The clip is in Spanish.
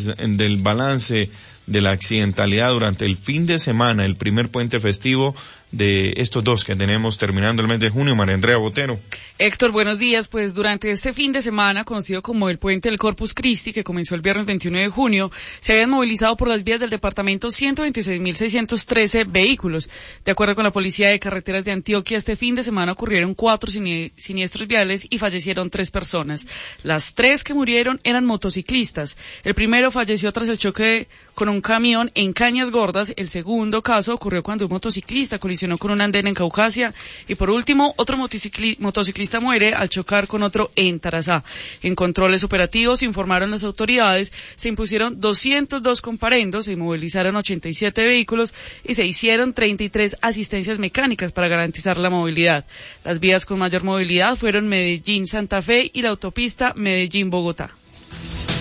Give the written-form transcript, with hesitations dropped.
del balance de la accidentalidad durante el fin de semana, el primer puente festivo de estos dos que tenemos terminando el mes de junio. María Andrea Botero. Héctor, buenos días. Pues durante este fin de semana, conocido como el puente del Corpus Christi, que comenzó el viernes 21 de junio, se habían movilizado por las vías del departamento 126.613 vehículos. De acuerdo con la Policía de Carreteras de Antioquia, este fin de semana ocurrieron 4 siniestros viales y fallecieron 3 personas. Las 3 que murieron eran motociclistas. El primero falleció tras el choque con un camión en Cañas Gordas. El segundo caso ocurrió cuando un motociclista colisionó con un andén en Caucasia. Y por último, otro motociclista muere al chocar con otro en Tarazá. En controles operativos, informaron las autoridades, se impusieron 202 comparendos, se movilizaron 87 vehículos y se hicieron 33 asistencias mecánicas para garantizar la movilidad. Las vías con mayor movilidad fueron Medellín-Santa Fe y la autopista Medellín-Bogotá.